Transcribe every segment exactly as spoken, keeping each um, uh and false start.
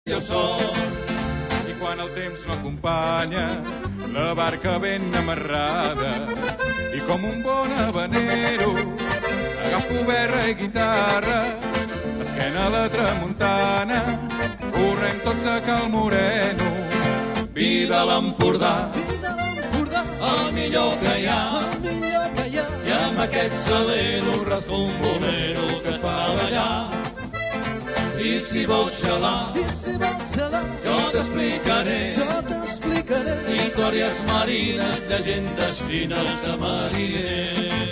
jo sóc. I quan el temps no acompanya, la barca ben amarrada, i com un bon habanero, agafo berra i guitarra, esquena a la tramuntana, correm tots a Cal Moreno. Vida l'Empordà, el millor que hi ha, i amb aquest salero rasca un bolero que et fa ballar. I si vols xalar, jo t'explicaré històries marines, llegendes fines de mariner.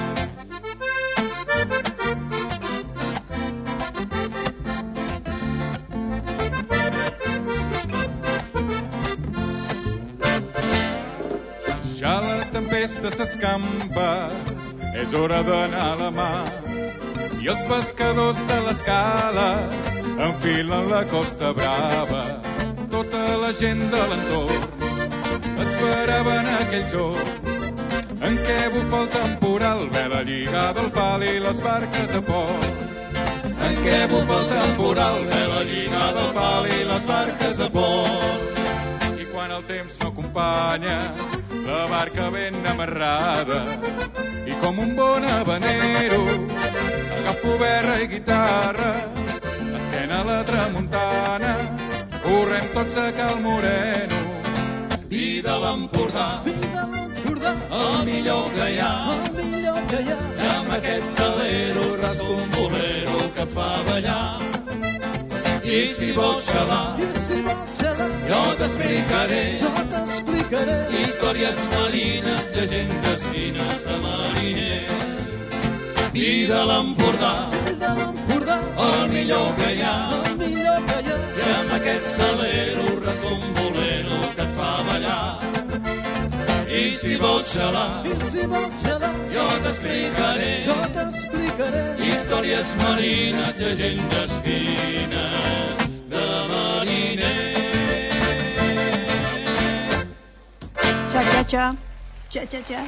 Ja la tempesta s'escampa, és hora d'anar a la mar, i els pescadors de l'Escala enfilen la Costa Brava. Tota la gent de l'entorn esperaven aquell jorn en què bufa el temporal, vela lligada al pal i les barques a port. En què bufa el temporal, vela lligada al pal i les barques a port. I quan el temps no acompanya, la barca ben amarrada, i com un bon habanero, agafo berra i guitarra, esquena a la tramuntana, correm tots a Cal Moreno. Vida l'Empordà, el millor que hi ha, i amb aquest salero rasca un bolero que et fa ballar. I si vols xalar, jo t'explicaré històries marines, llegendes fines de mariner. Vida l'Empordà, el millor que hi ha, i amb aquest salero rasca un bolero que et fa ballar. I si vols xalar, jo t'explicaré històries marines, llegendes fines de mariner. Xa-xa-xa, xa-xa-xa.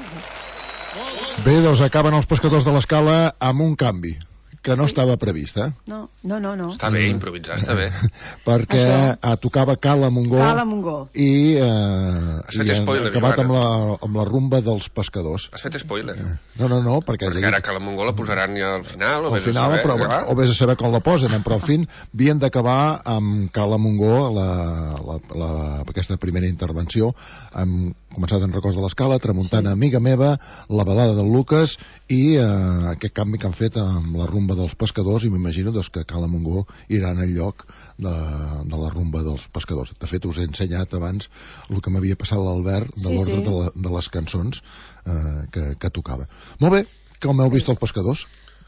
Bé, doncs acaben els pescadors de l'Escala amb un canvi que no sí. estava previst, eh? No, no, no, no. Està bé, improvisar, està bé. Perquè Això. tocava Cala Montgó, Cala Montgó. i, eh, Has fet i spoiler, acabat Joan. amb la, amb la rumba dels pescadors. Has fet spoiler. No, no, no, perquè... Perquè ara Cala Montgó la posaran ja al final, o al vés final, a saber, però, clar. o vés a saber com la posen, però al fin havien d'acabar amb Cala Montgó la, la, la, aquesta primera intervenció, amb començat en Records de l'Escala, Tramuntana, sí. Amiga meva, la balada del Lucas i eh, aquest canvi que han fet amb la rumba dels pescadors, i m'imagino doncs, que Cala Montgó irà en el lloc de, de la rumba dels pescadors. De fet, us he ensenyat abans el que m'havia passat l'Albert de sí, l'ordre sí. de, la, de les cançons eh, que, que tocava. Molt bé, com heu vist els pescadors?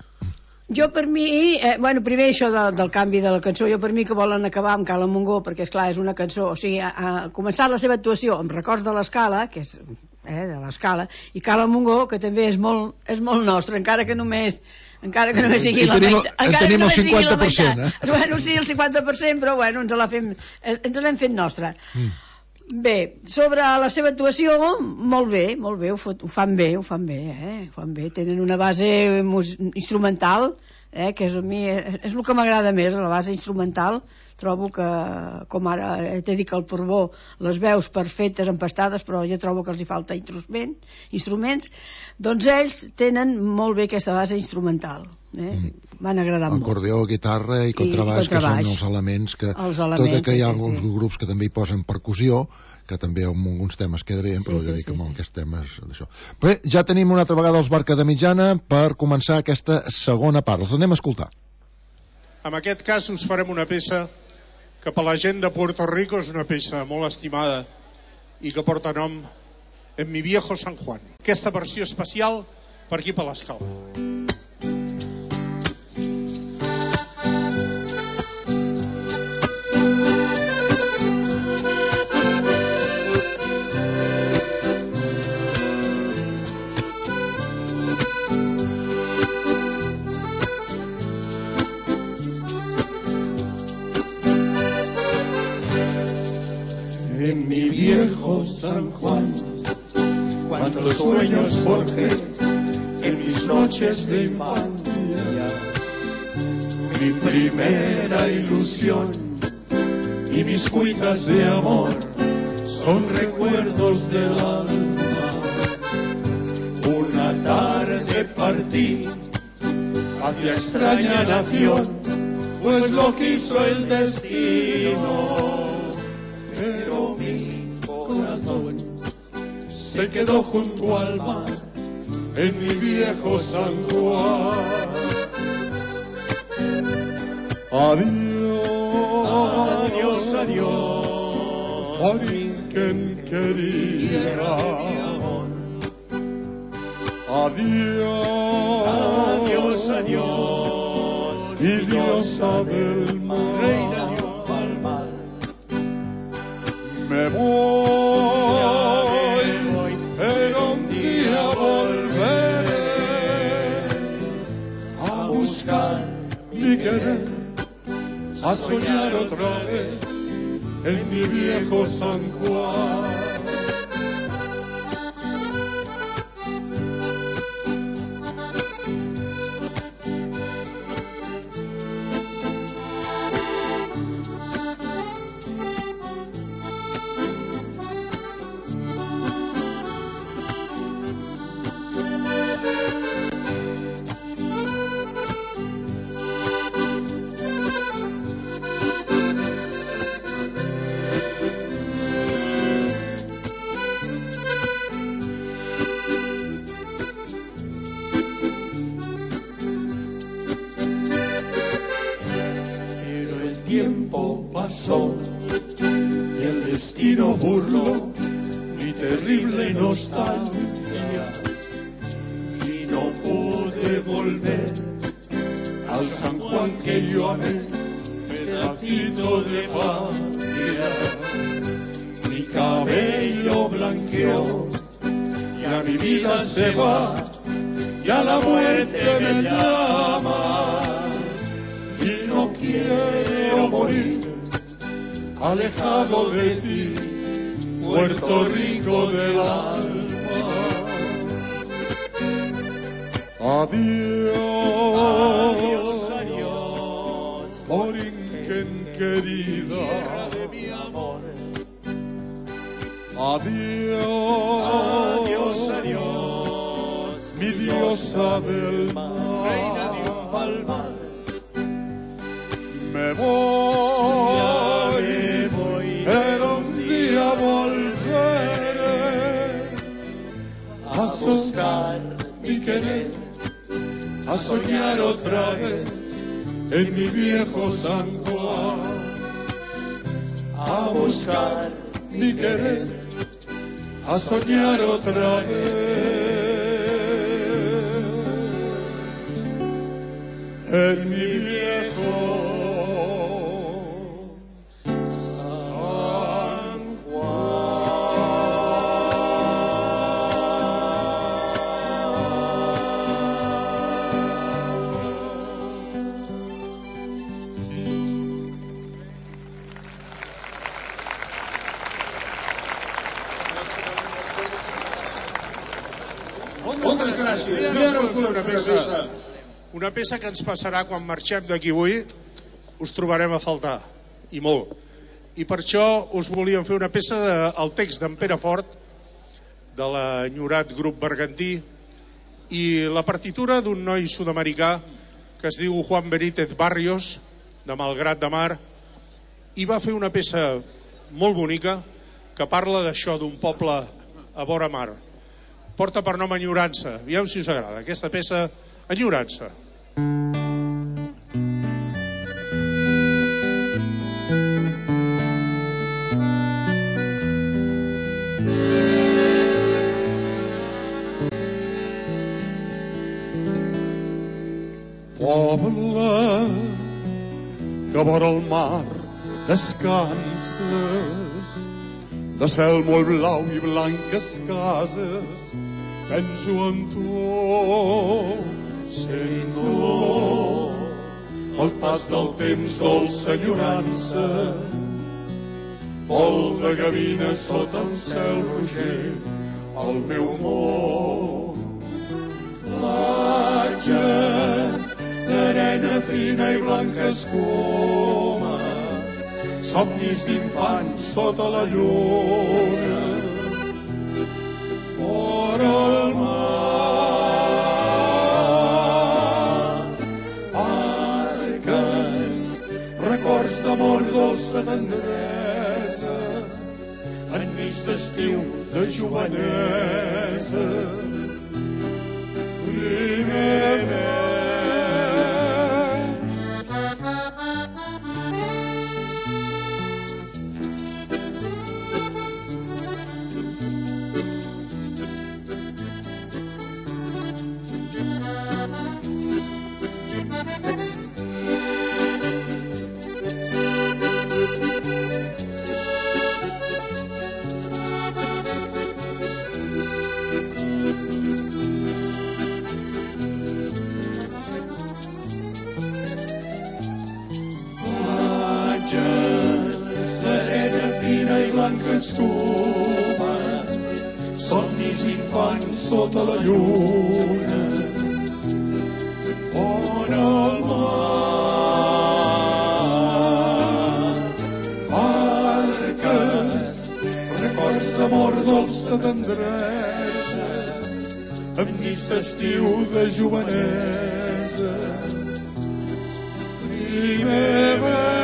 Jo per mi, eh, bueno, primer això de, del canvi de la cançó, jo per mi que volen acabar amb Cala Montgó, perquè esclar és una cançó, o sigui, ha, ha començat la seva actuació amb Records de l'Escala, que és eh, de l'Escala, i Cala Montgó, que també és molt, és molt nostre, encara que només encara que només sigui la tenim, meitat, encara tenim que el cinquanta per cent, eh? Bueno, sí, el cinquanta per cent, però bueno, ens la fem, ens l'hem fet nostra. Mm. Bé, sobre la seva actuació, molt bé, molt bé, ho, ho fan bé, ho fan bé, eh? Ho fan bé, tenen una base instrumental, eh? Que és, a mi, és el que m'agrada més, la base instrumental. Trobo que, com ara t'he dit que al Porbó, les veus perfectes, empastades, però jo trobo que els hi falta instrument, instruments, doncs ells tenen molt bé aquesta base instrumental, eh? Mm. M'han agradat molt. Acordeó, guitarra i contrabaix, I, que són els elements que... Els elements, tot i que hi ha sí, alguns sí. grups que també hi posen percussió, que també amb alguns temes queda bé, però sí, ja sí, dic sí, amb sí. aquests temes d'això. Bé, ja tenim una altra vegada els Barca de Mitjana per començar aquesta segona part. Els anem a escoltar. En aquest cas us farem una peça que per la gent de Puerto Rico és una peça molt estimada i que porta nom En mi viejo San Juan. Aquesta versió especial per aquí per l'Escala. En mi viejo San Juan, cuántos sueños forjé en mis noches de infancia. Mi primera ilusión y mis cuitas de amor son recuerdos del alma. Una tarde partí hacia extraña nación, pues lo quiso el destino, pero mi corazón se quedó junto al mar en mi viejo San Juan. Adiós, adiós, adiós, Borinquen querida. Adiós, adiós, adiós, mi diosa del mar, reina de un palmar. Me voy, pero un día volveré a buscar mi querer, a soñar otra vez en mi viejo San Juan. Y el destino burló mi terrible nostalgia y no pude volver al San Juan que yo amé, pedacito de patria. Mi cabello blanqueó, ya mi vida se va, ya la muerte me llama y no quiero morir alejado de ti, Puerto Rico del alma. Adiós, adiós, adiós, Borinquen querida, tierra de mi amor. Adiós, adiós, adiós, mi diosa del mar, reina de un palmar. Me voy, pero un día volveré a buscar mi querer, a soñar otra vez en mi viejo San Juan, a buscar mi querer, a soñar otra vez en mi viejo gràcies. I ara us volem una peça. Una peça que ens passarà quan marxem d'aquí avui. Us trobarem a faltar, i molt. I per això us volíem fer una peça del text d'en Pere Fort, de l'enyorat grup bergantí, i la partitura d'un noi sud-americà que es diu Juan Benítez Barrios, de Malgrat de Mar, i va fer una peça molt bonica que parla d'això, d'un poble a vora mar. Porta per nom Enyorança. Aviam si us agrada aquesta peça, Enyorança. Poble que vora el mar descanses, de cel molt blau i blanques cases, penso en tu, sento el pas del temps, dolça enyorança, vol de gavina sota un cel roger, al meu món. Platges d'arena fina i blanca escuma somnis d'infants sota la lluna, fora el mar, barques, records d'amor, dolça tendresa, enmig d'estiu, de jovenesa, primer mes. Escuma, somnis infants sota la lluna, vora el mar, barques, records d'amor, dolça tendresa, enmig d'estiu, de jovenesa, primer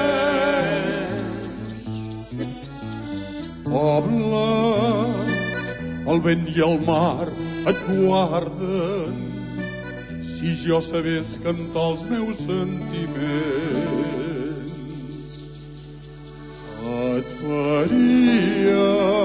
poble, el vent i el mar et guarden. Si jo sabés cantar els meus sentiments, et faria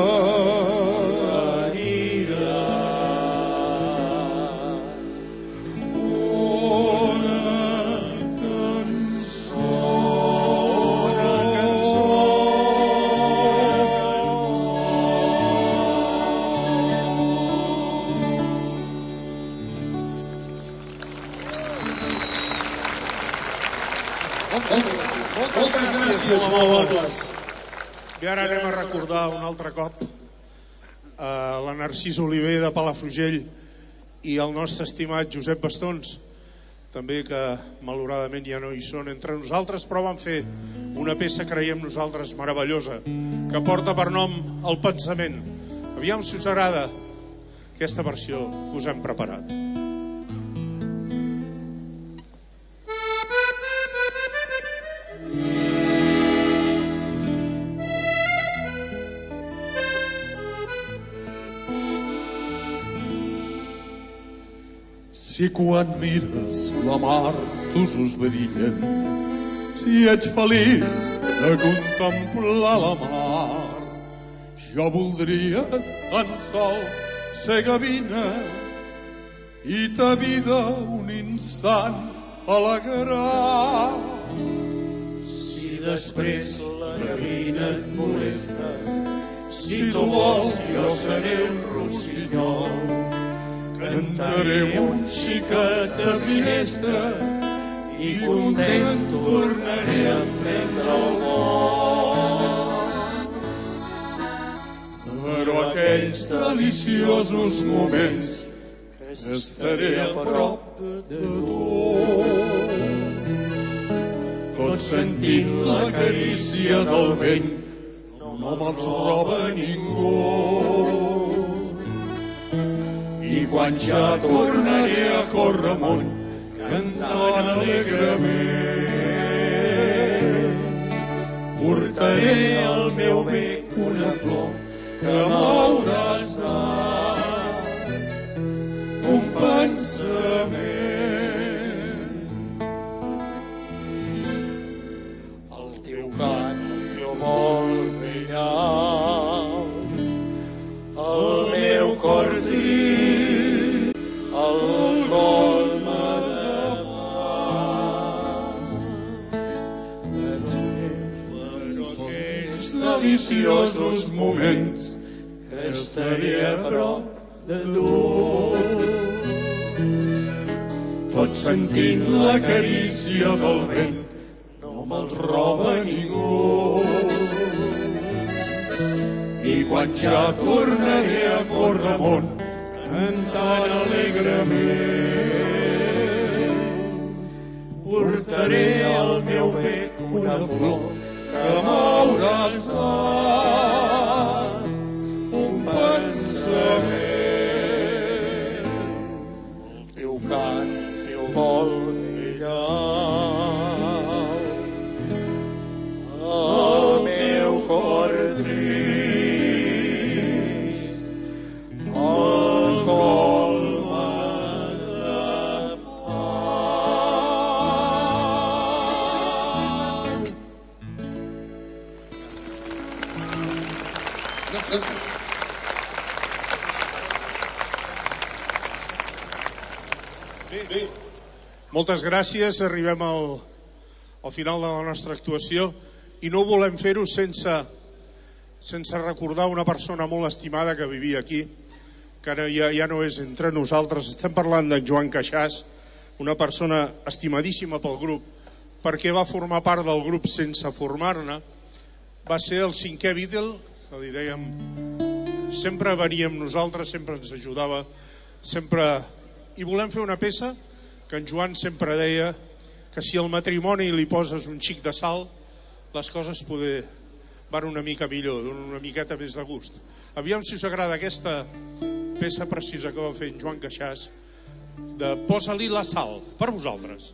I ara anem a recordar un altre cop eh, la Narcís Oliver de Palafrugell i el nostre estimat Josep Bastons, també, que malauradament ja no hi són entre nosaltres, però van fer una peça, creiem nosaltres, meravellosa, que porta per nom El pensament. Aviam si us agrada aquesta versió que us hem preparat. Si quan mires la mar tus ulls brillen, si ets feliç de contemplar la mar, jo voldria tan sols ser gavina i ta vida un instant alegrar. Si després la gavina et molesta, si tu vols jo seré un rossinyol, cantaré un xiquet de finestra i content tornaré a prendre el vol. Però aquells deliciosos moments que estaré a prop de tu, tot sentint la carícia del vent, no me'ls roba ningú. I quan ja tornaré a córrer amunt, cantant alegrement, portaré al meu bec una flor que m'hauràs dat, un pensament. El teu cant, el teu vol brillant, el meu cor trist, el gol m'ha demanat, però aquells deliciosos moments que estaré a prop de tu, tot sentint la carícia del vent, no me'ls roba ningú. I quan ja tornaré a córrer amunt, cantant alegrement, portaré al meu bec una flor que que m'hauràs dat un pensament. El teu cant, el teu vol brillant, el meu cor trist, el colma de pau. Bé, bé. Moltes gràcies, arribem al, al final de la nostra actuació i no volem fer-ho sense, sense recordar una persona molt estimada que vivia aquí, que ara ja, ja no és entre nosaltres. Estem parlant d'en Joan Queixàs, una persona estimadíssima pel grup, perquè va formar part del grup sense formar-ne. Va ser el cinquè Beatle, que li dèiem, sempre venia amb nosaltres, sempre ens ajudava, sempre... I volem fer una peça que en Joan sempre deia que si al matrimoni li poses un xic de sal, les coses poder van una mica millor, donen una miqueta més de gust. Aviam si us agrada aquesta peça precisa que va fer en Joan Queixàs de Posa-li la sal, per vosaltres.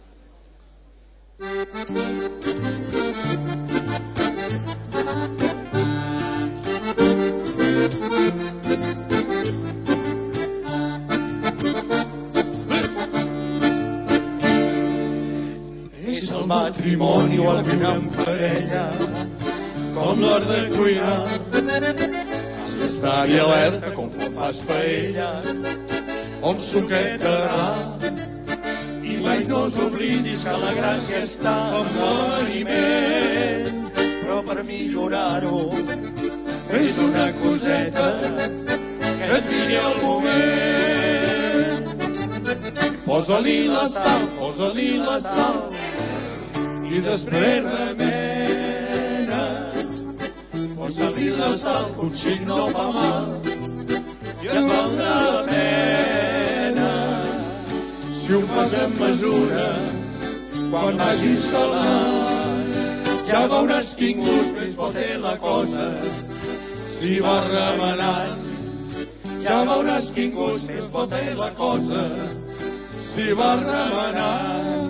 És el matrimoni o el viure en parella, com l'hora de cuinar. Has d'estar-hi alerta com quan fas paella, o amb suquetarà. I mai no t'oblidis que la gràcia està en l'aliment. Però per millorar-ho, fes una coseta que et diré al moment. Posa-li la sal, posa-li la sal, i després remena. Posa-li la sal, un xic no fa mal, i et valdrà la pena. Si ho fas amb mesura, quan vagis salat, ja veuràs quin gust més pot fer la cosa. Si vas remenant, ja veuràs quin gust més pot fer la cosa. Si vas remenant.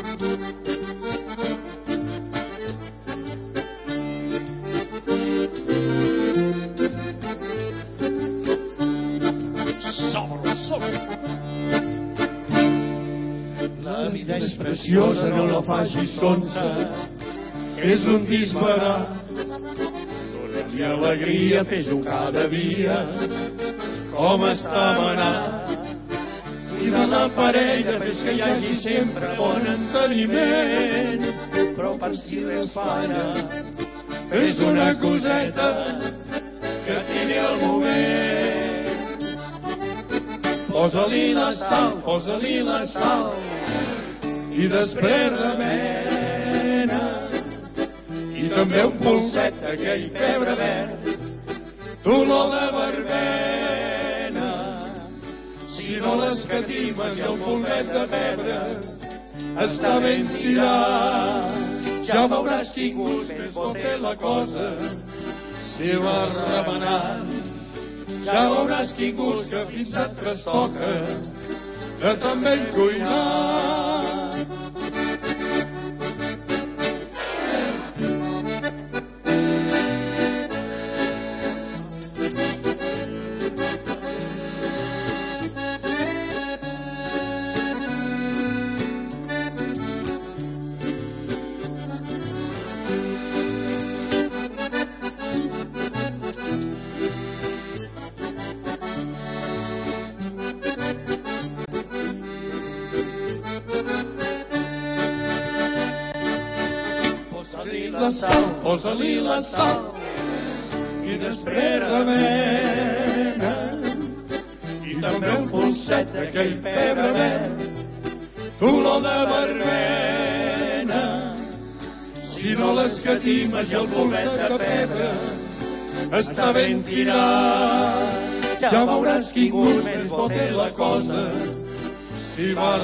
La vida és preciosa, no la facis sonsa, és un disbarat. Dóna-li alegria, fes-ho cada dia, com està manat. Cuida la parella, fes que hi hagi sempre bon enteniment, però per si res falla, fes una coseta que et diré al moment. Posa-li la sal, posa-li la sal, i després remena. I també un polset d'aquell pebre verd, d'olor de verbena. Si no l'escatimes i el polvet de pebre està ben tirat, ja veuràs quin gust més pot fer la cosa. Si vas remenant, ja veuràs quin gust que fins et trastoca de tan ben cuinar. La sal, posa-li la sal, i després remena. I també un polset d'aquell pebre verd, d'olor de verbena. Si no l'escatimes i el polvet de pebre està ben tirat, ja veuràs quin gust més pot fer la cosa. Si vas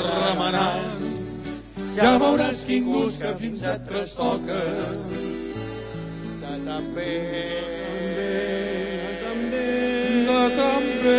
remenant, ja veuràs quin gust que fins et trastoca també, també, de també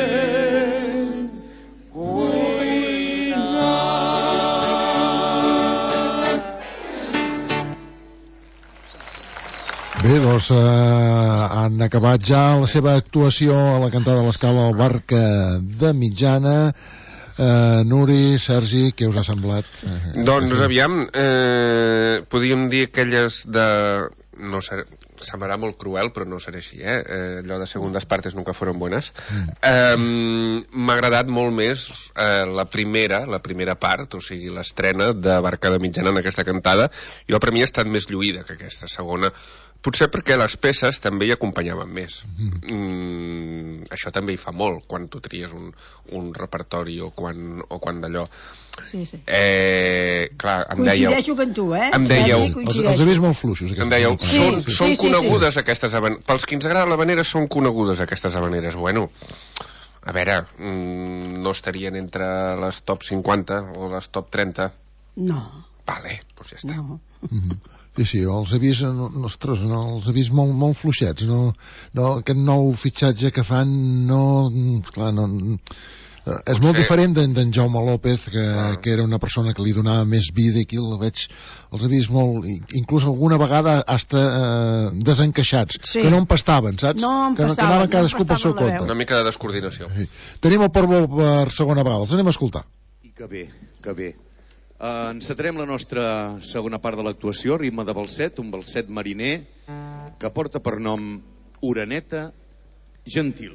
Bé, doncs eh, han acabat ja la seva actuació a la cantada de l'Escala al Barca de Mitjana. eh, Nuri, Sergi, què us ha semblat? Eh, Doncs aviam, eh, podríem dir aquelles de... no sé, semblarà molt cruel, però no serà així, eh? eh allò de segundes partes nunca fueron buenas. Mm. Eh, m'ha agradat molt més eh, la primera, la primera part, o sigui, l'estrena de Barca de Mitjana en aquesta cantada. Jo, per mi, ha estat més lluïda que aquesta segona. Potser perquè les peces també hi acompanyaven més. Mm, això també hi fa molt, quan tu tries un, un repertori o quan, o quan d'allò. Sí, sí. Eh, clar, em dèieu... Coincideixo amb tu, eh? Em dèieu... Els, els he vist molt fluixos. Em dèieu, sí, són, sí, són sí, conegudes sí. aquestes habaneres. Pels que ens agrada l'habanera són conegudes aquestes habaneres. Bueno, a veure, mm, no estarien entre les top cinquanta o les top trenta? No. Vale, doncs ja està. No. Mm-hmm. Sí, sí, els he vist, no, ostres, no, els he vist molt, molt fluixets, no, no, aquest nou fitxatge que fan, no, clar, no, eh, és molt diferent d'en, d'en Jaume López, que, ah. que era una persona que li donava més vida, i aquí el veig, els he vist molt, inclús alguna vegada hasta eh, desencaixats, sí. que no empastaven, saps? No empastaven, que, no, que anaven cadascú no pel seu compte. Una mica de descoordinació. Sí. Tenim el Portbou per segona vegada, els anem a escoltar. I que bé, que bé. Uh, encetarem la nostra segona part de l'actuació, ritme de balset, un balset mariner que porta per nom Oreneta Gentil.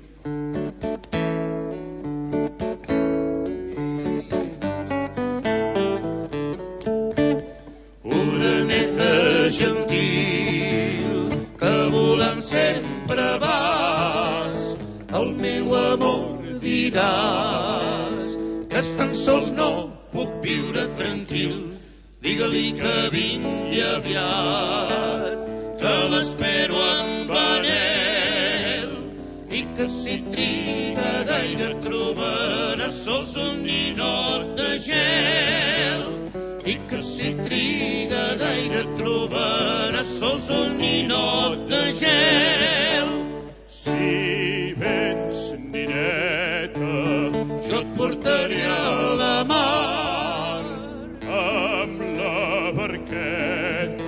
Oreneta gentil, que volem sempre vas, el meu amor diràs, que estan sols no puc viure tranquil, digue-li que vingui aviat, que l'espero amb anhel, i que si triga gaire trobarà sols un ninot de gel, i que si triga gaire trobarà sols un ninot de gel. Si vens, nineta, jo et portaré a la mar amb la barqueta.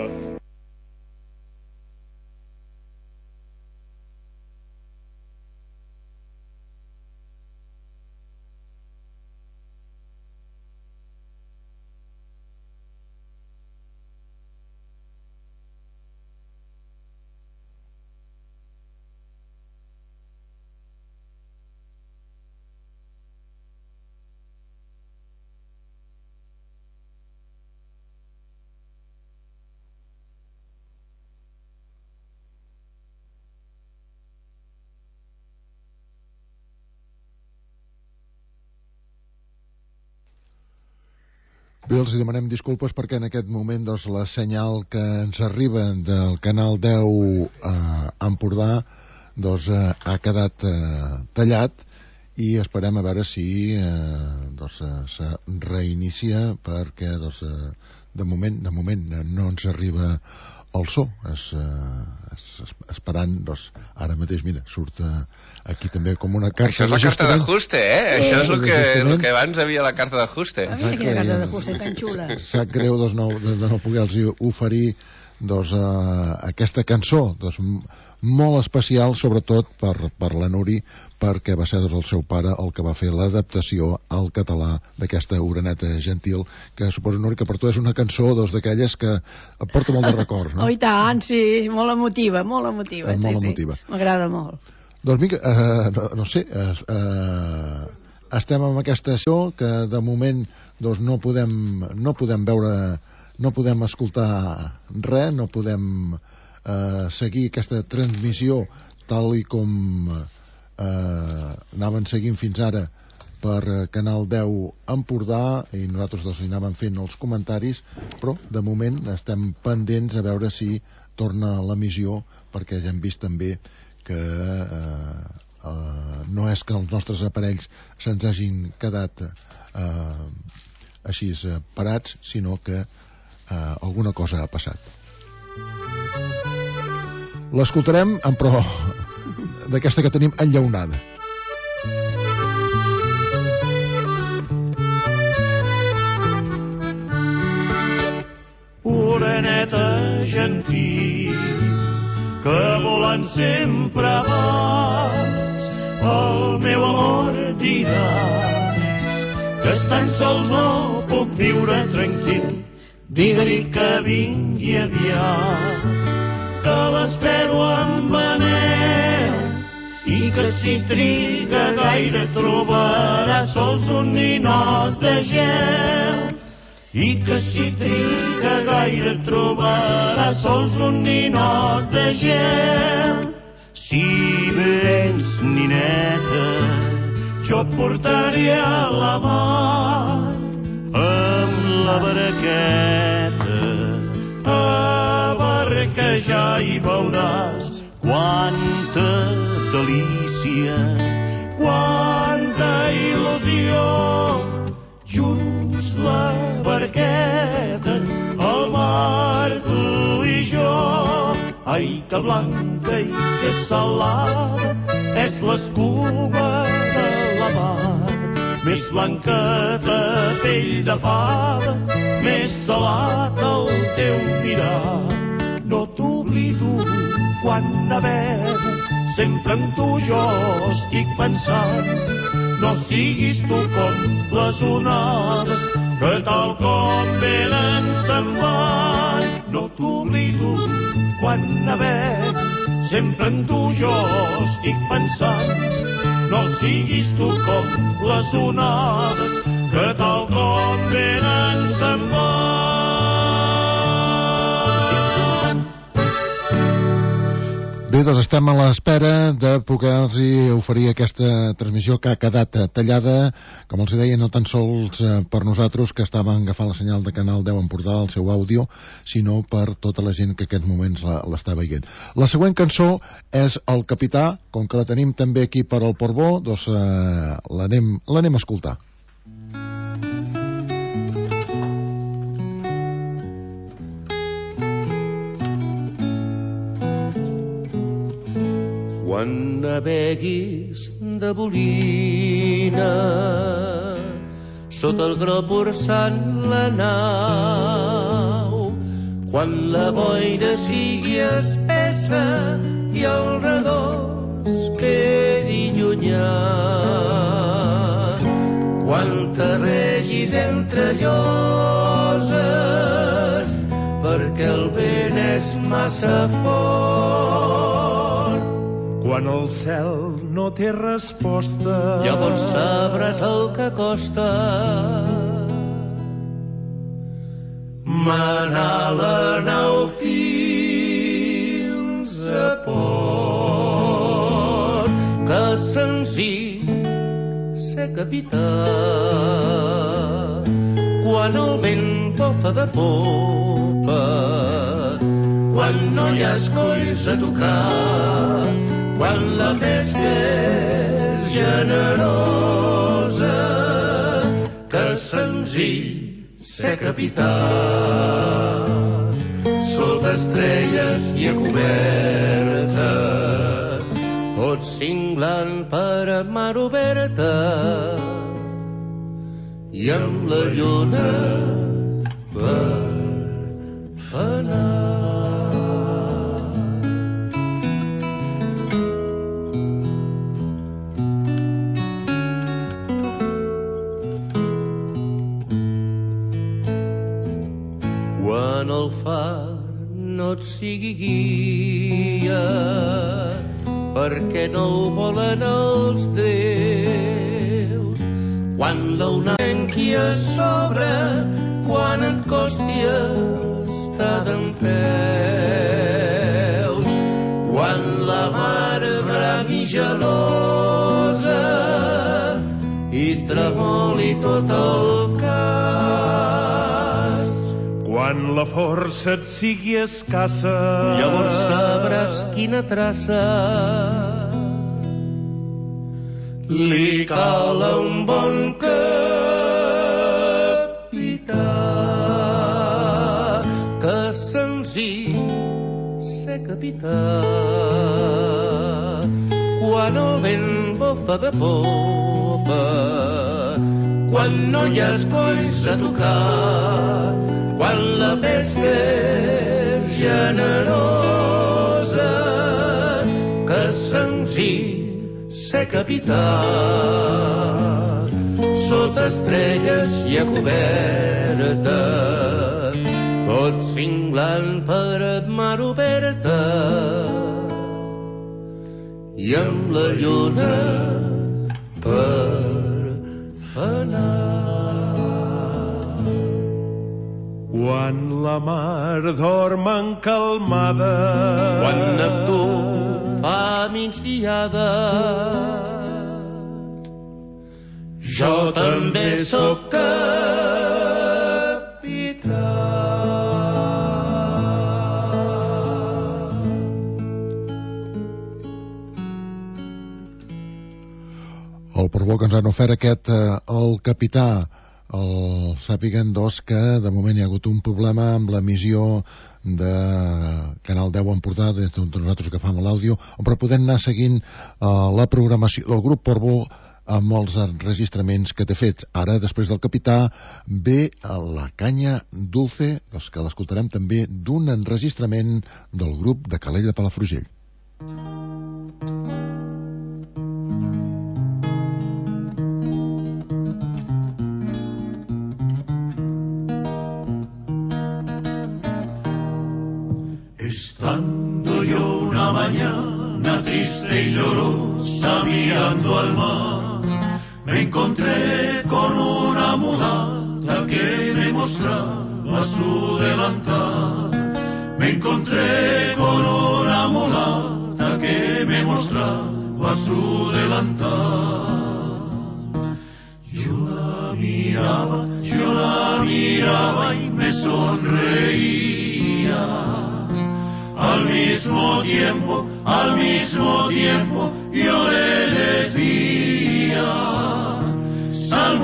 Bé, els demanem disculpes perquè en aquest moment doncs, la senyal que ens arriba del canal deu eh, Empordà doncs, eh, ha quedat eh, tallat i esperem a veure si eh, doncs, eh, se reinicia perquè doncs, eh, de, moment, de moment no ens arriba el so. Es, eh, es, es, esperant, doncs, ara mateix, mira, surt eh, aquí també com una carta Això és la carta d'ajuste, eh? Sí. Això és el que, el que abans havia la carta d'ajuste. Ah, mira quina carta d'ajuste tan xula. Sap greu doncs, no, de no poder-los oferir doncs, uh, aquesta cançó doncs, molt especial, sobretot per, per la Nuri, perquè va ser doncs, el seu pare el que va fer l'adaptació al català d'aquesta Oreneta Gentil, que suposo, Nuri, que per tu és una cançó doncs, d'aquelles que et porta molt de records, no? Oh, i tant, sí, molt emotiva, molt emotiva. Molt sí, emotiva. Sí. M'agrada molt. Doncs mica, eh, no, no sé, eh, eh, estem amb aquesta acció que de moment doncs, no podem no podem veure, no podem escoltar res, no podem eh, seguir aquesta transmissió tal i com eh, anaven seguint fins ara per Canal deu Empordà i nosaltres doncs, anàvem fent els comentaris, però de moment estem pendents a veure si torna l'emissió, perquè ja hem vist també que eh, eh, no és que els nostres aparells se'ns hagin quedat eh, així eh, parats, sinó que eh, alguna cosa ha passat. L'escoltarem, però d'aquesta que tenim enllaunada. Oreneta gentil, que volant sempre vas, el meu amor diràs, que estant sol no puc viure tranquil, digue-li que vingui aviat, que l'espero amb anhel, i que si triga gaire trobarà sols un ninot de gel, i que si triga gaire trobarà sols un ninot de gel. Si vens, nineta, jo et portaré a la mar amb la barqueta a barquejar i veuràs quanta delícia, quanta il·lusió. Junts la barqueta, al mar, tu i jo. Ai, que blanca i que salada és l'escuma de la mar. Més blanca de pell de fada, més salat el teu mirar. No t'oblido quan navego, sempre amb tu jo estic pensant. No siguis tu com les onades, que tal com venen se'n van. No t'oblido quan navego, sempre en tu jo estic pensant. No siguis tu com les onades, que tal com venen se'n van. Bé, doncs estem a l'espera de poder-los oferir aquesta transmissió que ha quedat tallada, com els deia, no tan sols per nosaltres que estàvem agafant la senyal de Canal deu en portar el seu àudio, sinó per tota la gent que en aquests moments l'està veient. La següent cançó és El Capità, com que la tenim també aquí per al Portbó, doncs eh, l'anem l'anem a escoltar. Quan naveguis de bolina, sota el gro porçant la nau, quan la boira sigui espessa i el redós quedi llunyà, quan terregis entre lloses perquè el vent és massa fort, quan el cel no té resposta, llavors sabràs el que costa manar la nau fins a port. Que senzill ser capità quan el vent bufa de popa, quan no hi ha escolls a tocar, quan la pesca és generosa. Que senzill ser capità sota estrelles i a coberta, tot cinglant per a mar oberta i amb la lluna per fanar. Quan el far no et sigui guia, perquè no ho volen els déus, quan l'onanqui a sobre, quan et costi estar dempeus, quan la mar brami gelosa i tremoli tot el cas, quan la força et sigui escassa, llavors sabràs quina traça li cal a un bon capità. Que senzill ser ser capità. Quan el vent bufa de popa, quan no hi ha escolls a tocar, quan la pesca és generosa, que senzill ser capità. Sota estrelles i a coberta, tot cinglant per mar oberta, i amb la lluna per fanar. Quan la mar dorm encalmada, quan Neptú fa migdiada, jo també sóc capità. El parbó que ens han ofert aquest, eh, el capità, el sàpiguen dos que de moment hi ha hagut un problema amb l'emissió de Canal deu Empordà, de nosaltres que fem l'àudio, però podem anar seguint eh, la programació del grup Portbou amb els enregistraments que té fets. Ara, després del capità, ve la canya dulce, doncs que l'escoltarem també d'un enregistrament del grup de Calella de Palafrugell. Estando yo una mañana triste y llorosa mirando al mar, me encontré con una mulata que me mostraba su delantal. Me encontré con una mulata que me mostraba su delantal. Yo la miraba, yo la miraba y me sonreía. Al mismo tiempo, al mismo tiempo, yo le decía: sal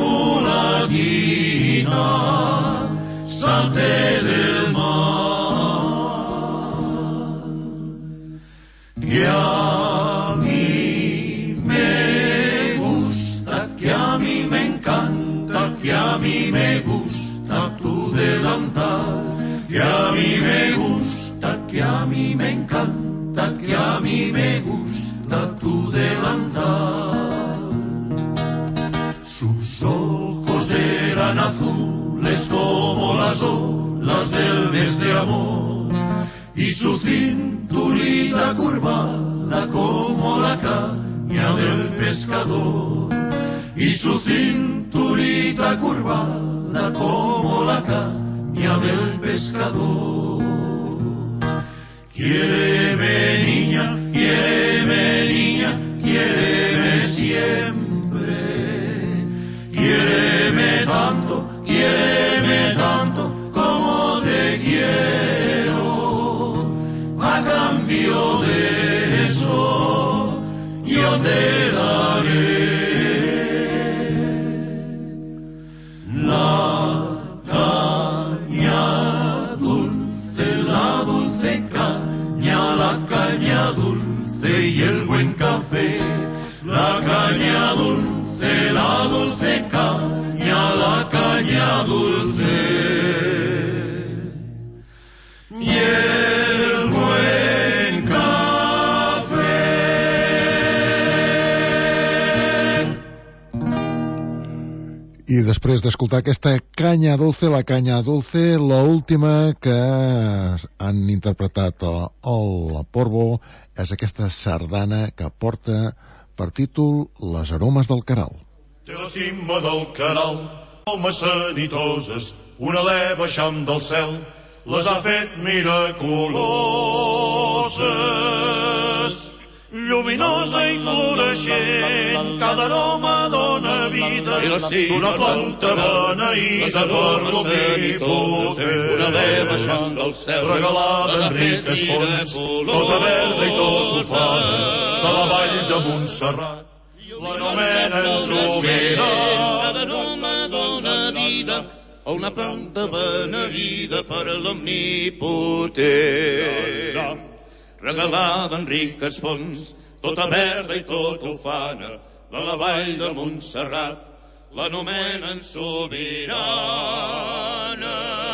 mulatina, salte del mar, que a mí me gusta, que a mí me encanta, que a mí me gusta tu delantal, que a mí me gusta, que a mí me encanta, que a mí me gusta tu delantal. Sus ojos eran azules como las olas del mes de amor, y su cinturita curvada como la caña del pescador, y su cinturita curvada como la caña del pescador. Quiéreme niña, quiéreme niña, quiéreme siempre, quiéreme tanto, quiéreme tanto como te quiero. A cambio de eso yo te daré la caña dulce, la dulce caña, la caña dulce y el buen café. La caña dulce, la dulce caña, la caña dulce y el buen café. I després d'escoltar aquesta canya dulce, la canya dulce, l'última que han interpretat el Portbou és aquesta sardana que porta per títol Les aromes del Caral. De la cima del Caral, homes sanitoses, una alè baixant del cel, les ha fet miraculoses. Lluminosa i floreixent, cada aroma dona vida, d'una planta beneïda per l'omnipotent. Una alè baixant del cel, regalada en riques fonts, tota verda i tot bufada, de la vall de Montserrat, l'anomenen sobirà. Cada aroma dona vida a una planta beneïda per l'omnipotent. regalada en riques fonts, tota verda i tota ufana, de la vall de Montserrat, l'anomenen sobirana.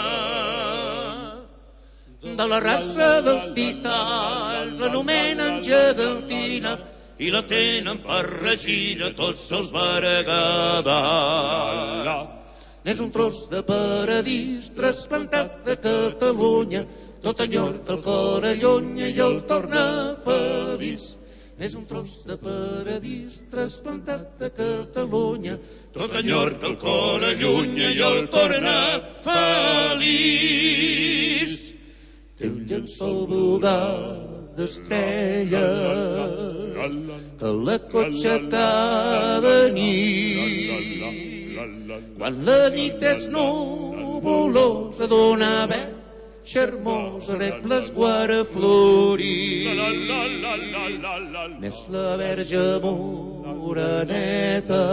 De la raça dels titans l'anomenen gegantina i la tenen per regir a tots els bergadars. N'és un tros de paradís trasplantat de Catalunya, tot enyorca el cor allunya i el torna feliç. N'és un tros de paradís trasplantat de Catalunya, tot enyorca el cor allunya i el torna feliç. Té un llençol brodat d'estrelles que la cotxa cada nit. Quan la nit és nuvolosa dona verge hermosa regles guaraflorit. N'és la verge moreneta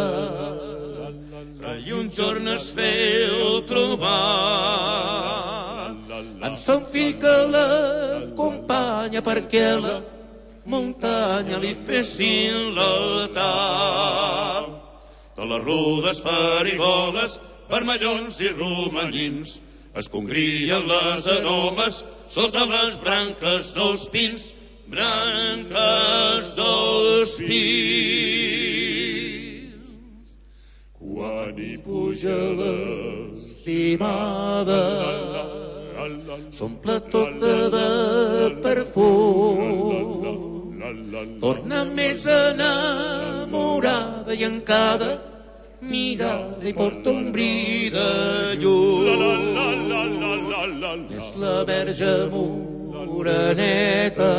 i un jorn es feu trobar amb son fill que l'acompanya perquè a la muntanya li fessin l'altar. De les rudes farigoles, vermellons i romanyins, es congrien les aromes sota les branques dels pins, branques dels pins. Quan hi puja l'estimada, s'omple tota de perfum, torna més enamorada i en cada mirada hi porta un bri de llum. És la verge moreneta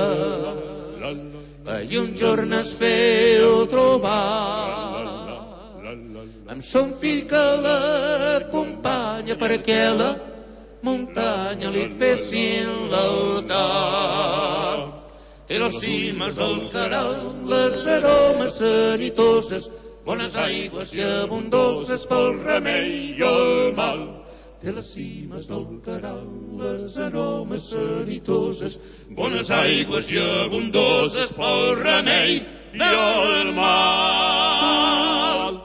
i un jorn es feu trobar amb son fill que l'acompanya perquè a la muntanya li fessin l'altar. Té les cimes del Caral, les aromes sanitoses, bones aigües i abundoses pel remei i el mal. Té les cimes del Caral, les aromes sanitoses, bones aigües i abundoses pel remei i el mal.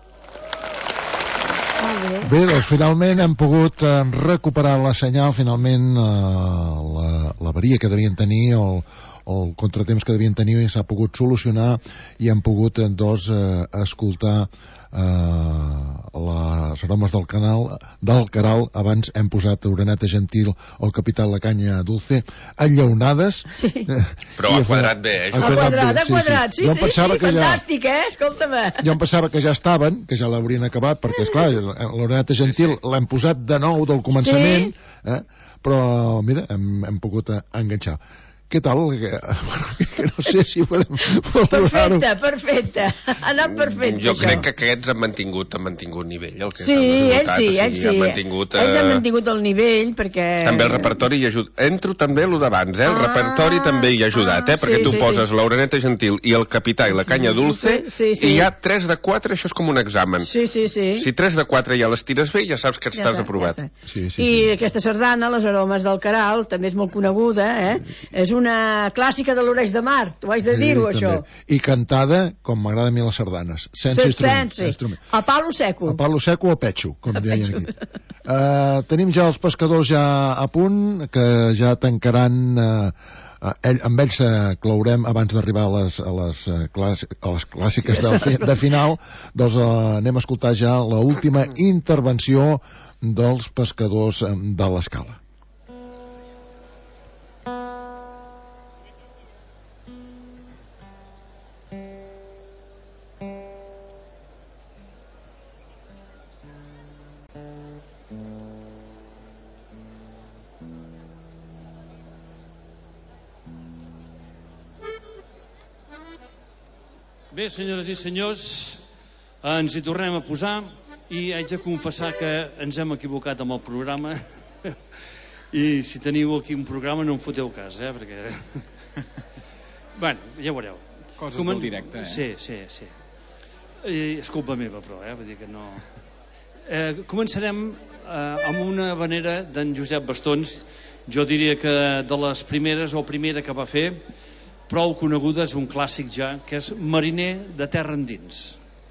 Bé, doncs finalment hem pogut eh, recuperar la senyal, finalment eh, la, l'avaria que devien tenir o el, o el contratemps que devien tenir s'ha pogut solucionar i hem pogut eh, doncs, eh, escoltar eh, les aromes del canal del Caral. Abans hem posat Oreneta Gentil o Capital La Canya Dulce enllaunades, sí. eh, però a quadrat bé, eh? A quadrat, a quadrat, sí, sí, sí, sí, fantàstic, eh? Escolta'm. Jo em pensava que ja estaven, que ja l'haurien acabat, perquè, esclar, l'Oreneta Gentil sí, sí. l'hem posat de nou del començament, sí. eh? Però, mira, hem, hem pogut enganxar. Què tal? Que, que no sé si podem valorar-ho. Perfecte, perfecte. Ha anat perfecte, jo això. crec que aquests han mantingut, han mantingut nivell. El que sí, ells sí, ells sí. Han mantingut, ells han mantingut el nivell, perquè... També el repertori hi ha ajudat. Entro també el d'abans, eh? El ah, repertori també hi ha ajudat, eh? Perquè sí, tu sí, poses sí. l'Oreneta Gentil i el Capità i la Canya Dulce, sí, sí. i hi ha tres de quatre, això és com un examen. Sí, sí, sí. Si tres de quatre ja les tires bé, ja saps que estàs ja aprovat. Ja sí, sí, I sí. aquesta sardana, Les aromes del Caral, també és molt coneguda, eh? És una clàssica de l'Oreix de Mar, t'ho haig de sí, dir-ho, això. I cantada, com m'agrada a mi les sardanes, sense, sense instrument, instrument. A palo seco. A palo seco o a petxo, com a deien aquí. Uh, tenim ja els pescadors ja a punt, que ja tancaran... Uh, ell, amb ells uh, clourem abans d'arribar a les, a les, uh, clàs, a les clàssiques sí, del fi, de final. Doncs uh, anem a escoltar ja l'última intervenció dels pescadors um, de l'Escala. Bé, senyores i senyors, ens hi tornem a posar i haig de confessar que ens hem equivocat amb el programa i si teniu aquí un programa no em foteu cas, eh, perquè... bueno, ja ho veureu. Coses Comen... del directe, eh? Sí, sí, sí. I és culpa meva, però, eh, vull dir que no... Eh, començarem eh, amb una vanera d'en Josep Bastons Jo diria que de les primeres, o primera que va fer, prou coneguda, és un clàssic ja, que és Mariner de terra endins.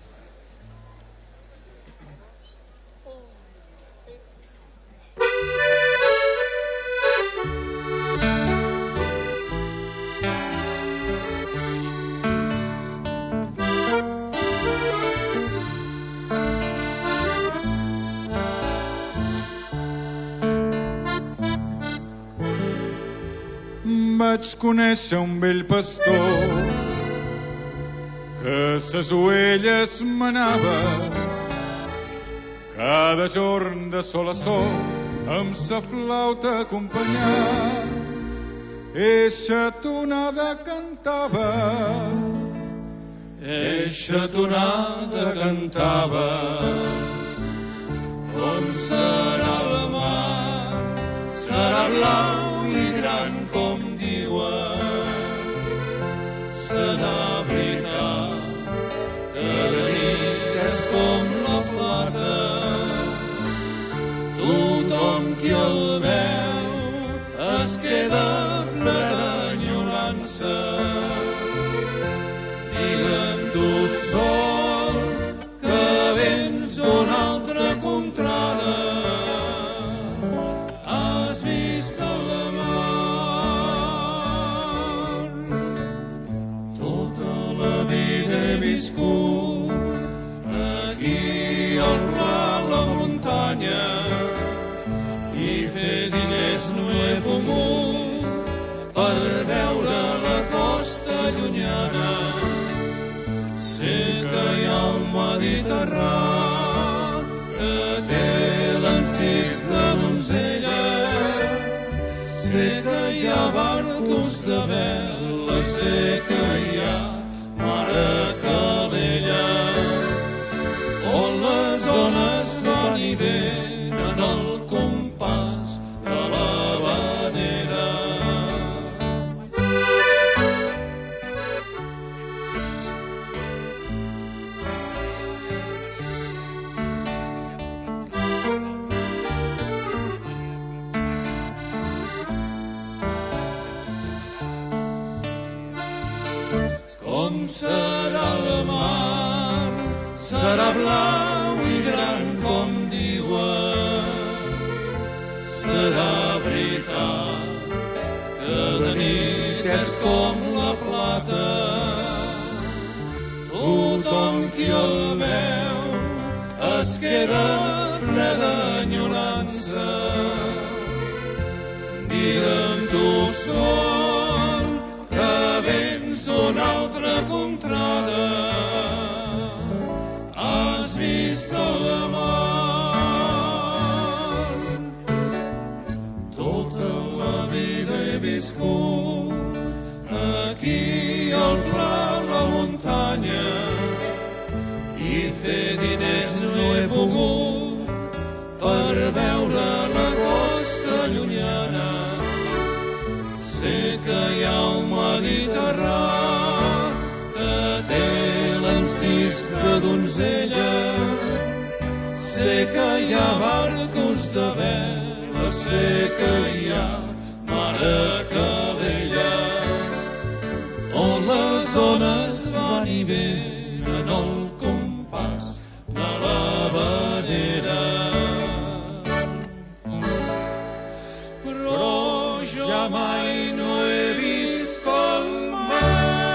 Vaig conèixer un vell pastor que ses ovelles manava cada jorn de sol a sol amb sa flauta acompanyar. Eixa tonada cantava, eixa tonada cantava, on serà el mar, serà blau i gran com serà veritat que de nit és com la plata. Tothom qui el veu es queda ple d'enyorança. Digue'm tu sol que vens d'una altra contrada. Has vist el mar. Aquí al pla la muntanya i fer diners no he pogut per veure la costa llunyana. Sé que hi ha el Mediterrani que té l'encís de donzella. Sé que hi ha barcos de vela, sé que hi ha mare calella, on les ones van i venen al compàs de l'havanera. Com serà el mar, serà blau i gran com diuen. Serà veritat que de nit és com la plata. Tothom qui el veu es queda ple d'enyorança. Digue'm tu sol que vens d'una altra contrada. Has vist el mar. Tota la vida he viscut aquí al pla la muntanya i fer diners no he pogut per veure la costa llunyana. Sé que hi ha un Mediterrani que té l'encís de donzella. Sé que hi ha barcos de vela, sé que hi ha mare calella, on les ones van i venen al compàs de l'havanera. Però jo mai no he vist el mar.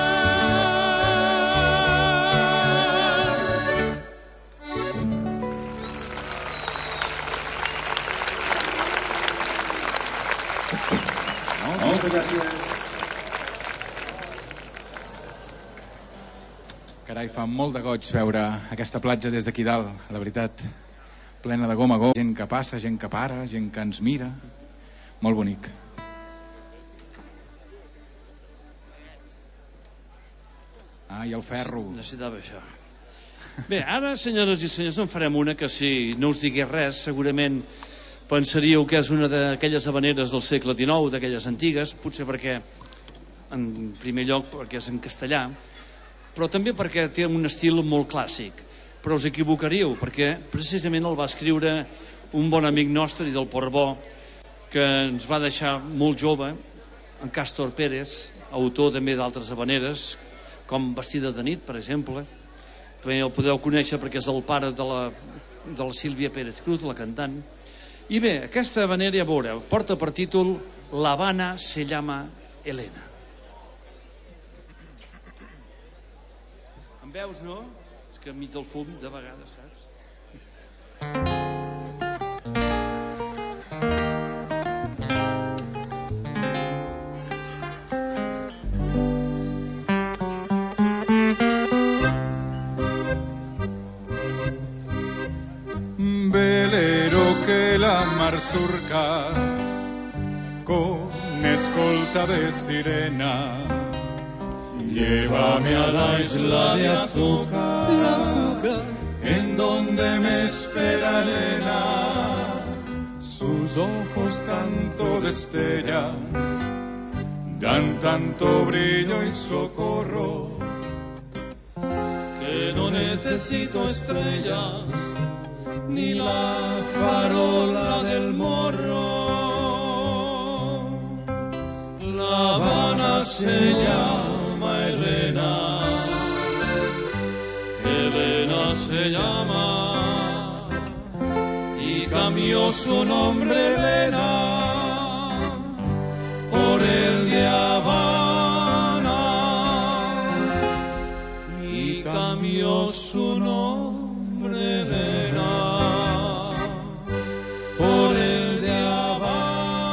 Moltes gràcies. Carai, fa molt de goig veure aquesta platja des d'aquí dalt, la veritat, plena de gom a gom, gent que passa, gent que para, gent que ens mira, molt bonic. Ah, i el ferro. Necessitava això. Bé, ara, senyores i senyors, en farem una que si no us digués res, segurament pensaríeu que és una d'aquelles habaneres del segle dinou, d'aquelles antigues, potser perquè, en primer lloc, perquè és en castellà, però també perquè té un estil molt clàssic. Però us equivocaríeu, perquè precisament el va escriure un bon amic nostre i del Portbó, que ens va deixar molt jove, en Càstor Pérez, autor també d'altres habaneres, com Vestida de nit, per exemple. També el podeu conèixer perquè és el pare de la, de la Sílvia Pérez Cruz, la cantant. I bé, aquesta habanera, ja veureu, porta per títol La Habana se llama Elena. Em veus, no? És que enmig del fum, de vegades, saps? Velero que la mar surca con escolta de sirena, llévame a la isla de azúcar, en donde me espera Elena. Sus ojos tanto destellan, dan tanto brillo y socorro, que no necesito estrellas ni la farola del morro. La Habana se llama Elena, Elena se llama, y cambió su nombre Elena por el de Habana, y cambió su nombre Elena por el de Habana.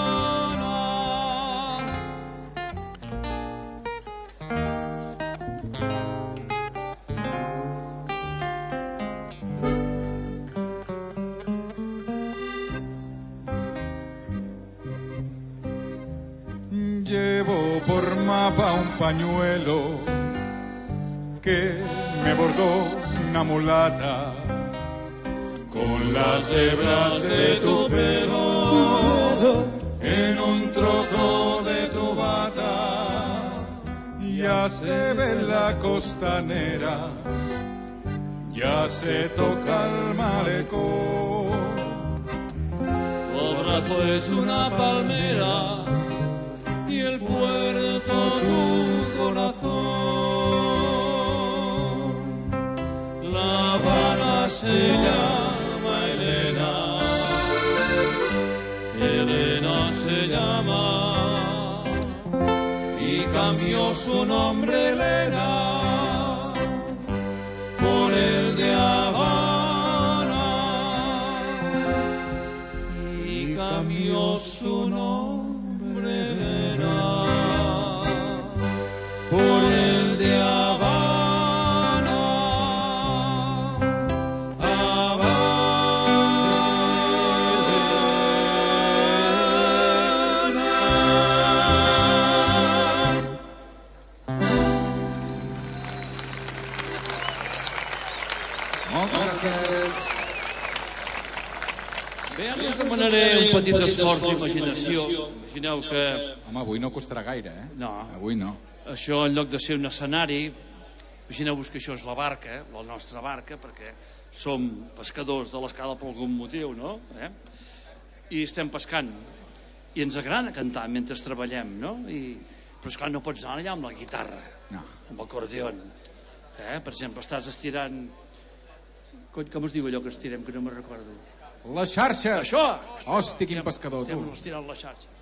Llevo por mapa un pañuelo que me bordó una mulata con las hebras de tu pelo en un trozo de tu bata. Ya se ve la costanera, ya se toca el malecón. Tu abrazo es una palmera y el puerto tu corazón. La Habana se llama Elena, Elena se llama, y cambió su nombre Elena por el de Habana, y cambió su nombre Elena por el de Habana. Bé, ara us demanaré un petit esforç d'imaginació. Imagineu que... Home, avui no costarà gaire, eh? No. Avui no. Això, en lloc de ser un escenari, imagineu-vos que això és la barca, la nostra barca, perquè som pescadors de l'escala per algun motiu, no? Eh? I estem pescant. I ens agrada cantar mentre treballem, no? I... Però, esclar, no pots anar allà amb la guitarra, no. Amb l'acordeon. Eh? Per exemple, estàs estirant... Com es diu allò que estirem, que no me'n recordo? Les xarxes! Això! Hosti, quin pescador, tu! Estem estirant les xarxes.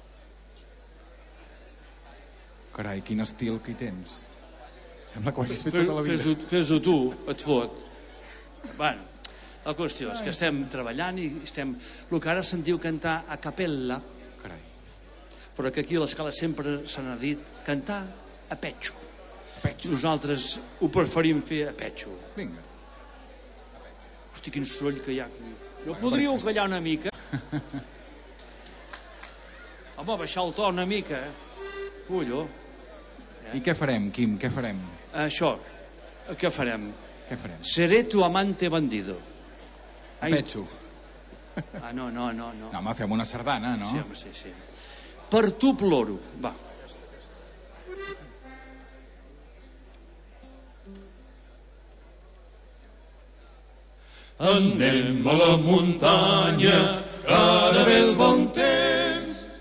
Carai, quin estil que hi tens. Sembla que ho hagis fet tota la vida. Fes-ho fes tu, et fot. Bueno, la qüestió és que estem treballant i estem... El que ara se'n diu cantar a capella, carai, però que aquí a l'escala sempre se n'ha dit cantar a petxo. Nosaltres ho preferim fer a petxo. Vinga. Hosti, quin soroll que hi ha aquí. No podríeu callar una mica? Home, baixar el to una mica. Colló. I què farem, Quim, què farem? Això, què farem? Què farem? Seré tu amante bandido. A petxo. Ah, no, no, no, no. No, home, fem una sardana, no? Sí, home, sí, sí. Per tu ploro, va. Anem a la muntanya, ara ve el bon temps,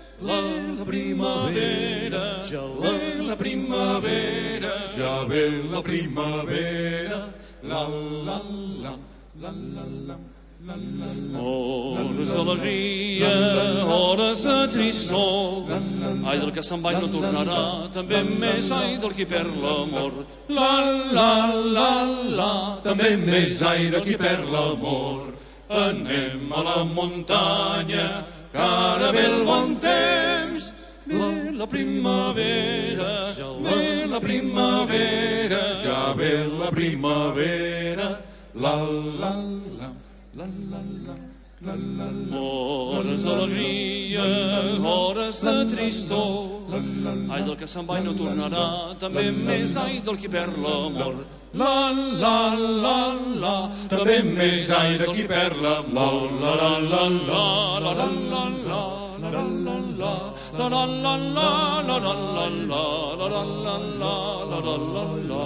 ve la primavera, la la la, la la la. Hores d'alegria, hores de tristor, ai del que se'n va i no tornarà, també més ai del qui perd l'amor. La la la la, també més ai de qui perd l'amor. Anem a la muntanya, que ara ve el bon temps. Ve la primavera, ve la primavera, ja ve la primavera, la la la. Hores d'alegria, hores de tristor, ai del que se'n va i no tornarà, també més ai del qui perd l'amor. La la la la, també més ai de qui perd l'amor. La la la la, la la la la, la la la la, la la la la, la la la la, la la la la, la la la la.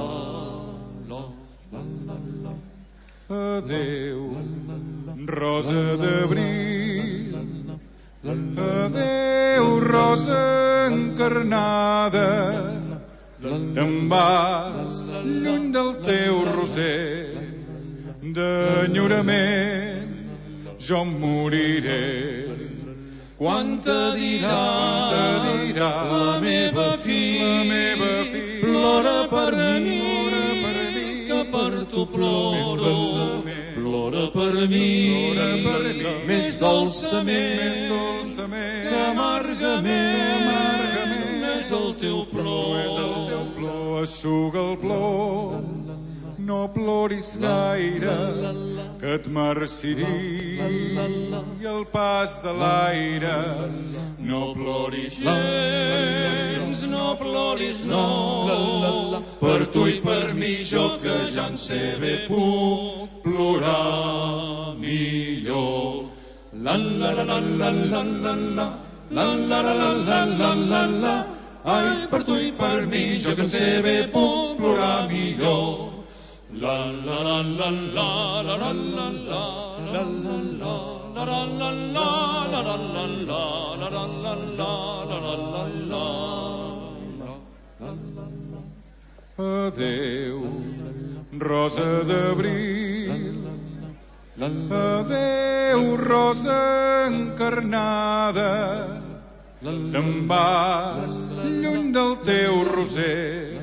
Adéu, rosa d'abril, adéu, rosa encarnada, te'n vas lluny del teu roser, d'enyorament jo em moriré. Quan te dirà, te dirà la meva fi, la meva fi, plora per mi, que per tu ploro, plora per mi, més dolçament, que amargament, és el teu plor, eixuga el plor, no ploris gaire, que et marciria el pas de l'aire. No ploris gens, no ploris no, per tu i per mi jo que ja en sé bé puc plorar millor. La la la la la la la la, la la la la la la la la, ai per tu i per mi jo que en sé bé puc plorar millor. La la la la la la la la la la la la. La la la la la la la la la la la la la la la. Adéu, rosa d'abril, adéu, rosa encarnada, te'n vas lluny del teu roser,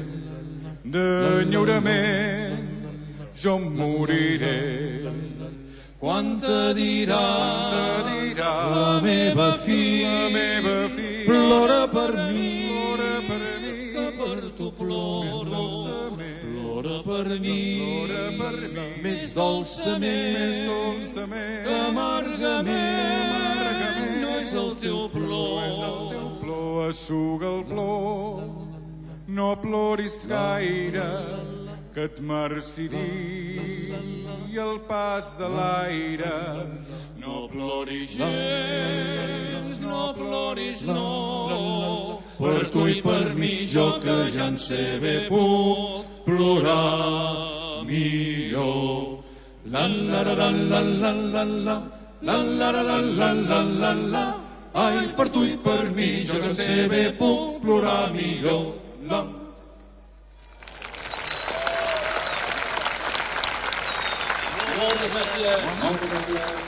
d'enyorament jo em moriré. Quan te dirà, te dirà la meva fi, la meva fi, plora per mi, plora per mi, que per tu ploro, plora per mi, plora per mi, més dolçament, més dolçament, que amargament, amargament, no és el teu plor, no és el teu plor, eixuga el plor, no ploris gaire, que et marciria el pas de l'aire. No ploris gens, no ploris no, per tu i per mi jo que ja en sé bé puc plorar millor. La la la la la la la la, la la la la la la la la, ai per tu i per mi jo que en sé bé puc plorar millor. La Moltes gràcies. Moltes gràcies.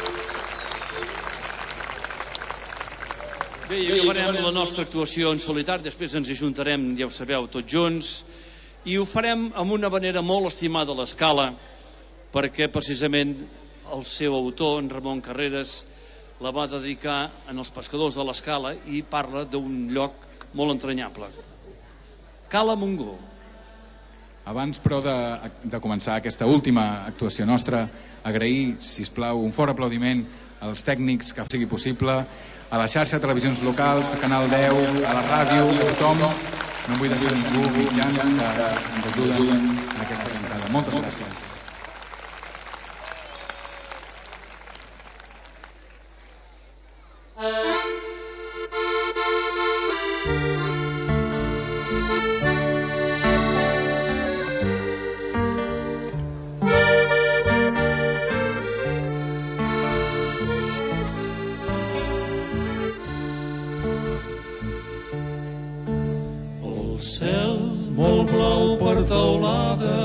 Bé, i acabarem la nostra actuació en solitari, després ens ajuntarem, ja ho sabeu, tots junts, i ho farem amb una manera molt estimada a l'Escala, perquè precisament el seu autor, en Ramon Carreras, la va dedicar en els pescadors de l'Escala i parla d'un lloc molt entranyable. Cala Montgó. Abans, però, de, de començar aquesta última actuació nostra, agrair, sisplau, un fort aplaudiment als tècnics que sigui possible, a la xarxa de televisions locals, a Canal deu, a la ràdio, a tothom. No em vull deixar ningú, mitjans que ens ajuden en aquesta cantada. Moltes gràcies. El cel molt blau per tot teulada,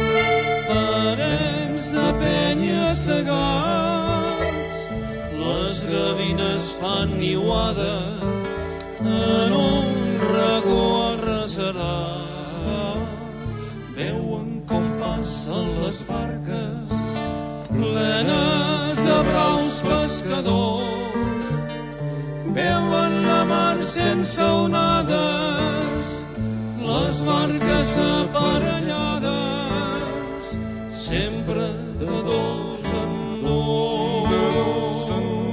parets de penya segats, les gavines fan niuada en un racó arreserat. Veuen com passen les barques plenes de braus pescadors, veuen la mar sense onades, les barques aparellades, sempre de dos en dos.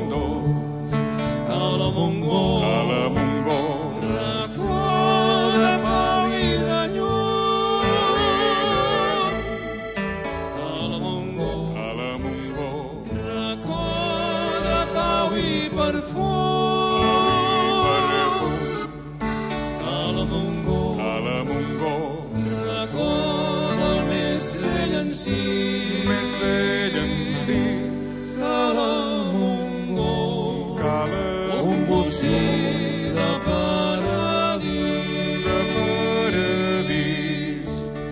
A la Montgó, a la Montgó, racó de pau i de llum. A la Montgó, a la Montgó, racó de pau i perfum. A la Montgó, a la Montgó, racó del més vell en si, més vell en si, que la Montgó, cala un bocí de paradís. de paradís.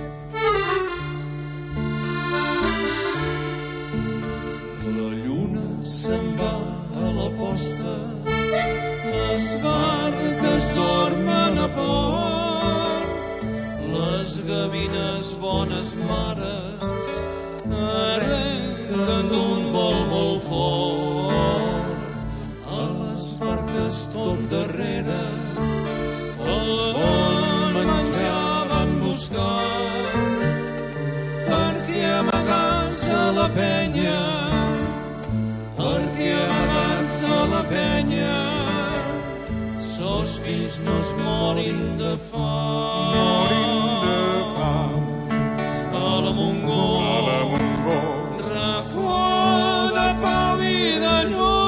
La lluna se'n va a la posta, les barques dormen a port, les gavines bones mares arrenquen d'un vol molt fort. A les barques tot darrere el bon menjar van buscar, perquè amagats a la penya, perquè amagats a la penya, sos fills no es morin de fam. Morin de fam. A la Montgó, a la Montgó, racó de pau i de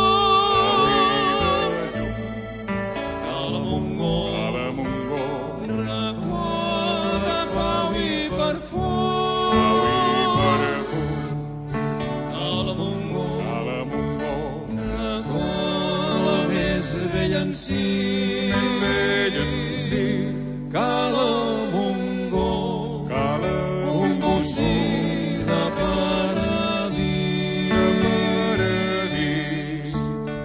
llum. A la Montgó, a la Montgó, racó de pau i perfum. pau i perfum. A la Montgó, a la Montgó, racó del més vell en si, més vell en si, que la Montgó, cala un bocí de paradís. de paradís.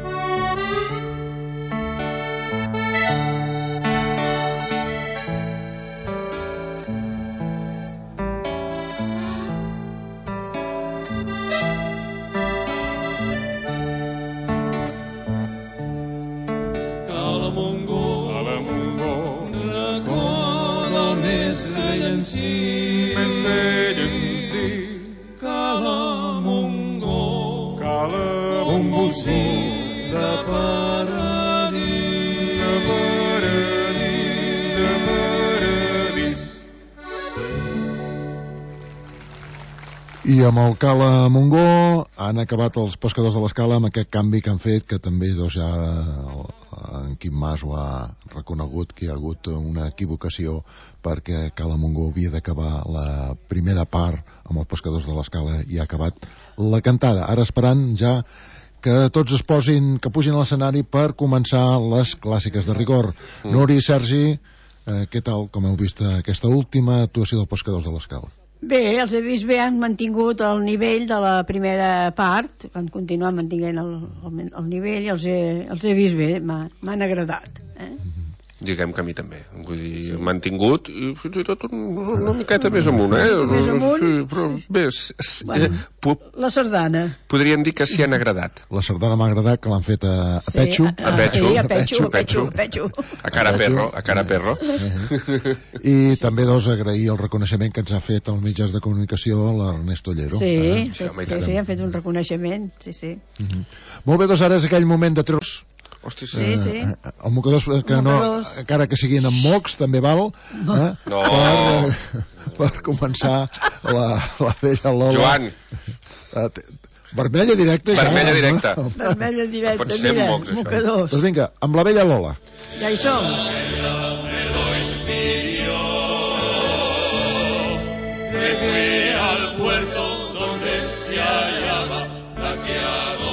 Que la Montgó, a la Montgó, racó del més vell en si, més vell en si, que la Montgó, cala un bocí de paradís. de paradís, de paradís. I amb el Cala Montgó han acabat els pescadors de l'Escala amb aquest canvi que han fet, que també doncs, ja en Quim Mas ho ha reconegut, que hi ha hagut una equivocació perquè Cala Montgó havia d'acabar la primera part amb els pescadors de l'Escala i ha acabat la cantada. Ara esperant ja que tots es posin, que pugin a l'escenari per començar les clàssiques de rigor. Mm. Nuri i Sergi, eh, què tal, com heu vist aquesta última actuació dels pescadors de l'Escala? Bé, els he vist bé, han mantingut el nivell de la primera part, han continuat mantenint el, el, el nivell i els he, els he vist bé, m'han agradat. Eh? Diguem que a mi també. Vull dir, mantingut i fins i tot una, una miqueta més amunt, eh? Més amunt? Sí, però bé, s- s- Bueno, eh, pu- La sardana. podríem dir que s'hi han agradat. La sardana m'ha agradat, que l'han fet a, a Sí, Petxo. a- a- sí, a Petxo, a Petxo, a Petxo. A cara perro, a cara perro. I també doncs agrair el reconeixement que ens ha fet als mitjans de comunicació l'Ernesto Llero. Sí, Eh? sí, sí, sí, han fet un reconeixement, sí, sí. Mhm. Molt bé, doncs ara és aquell moment de treus. Hosti, Sí, sí. Eh, el mocadors que no, Mocadors. encara que siguin amb mocs també val, eh? No. per, per començar la, la vella Lola. Joan. Eh, te- vermella directa ja. Vermella directa. Vermella directa, Pot ser mira, mocs, això. mocadors. Doncs vinga, amb la vella Lola. Ja hi som. Que fue al puerto donde se hallaba la que adoraba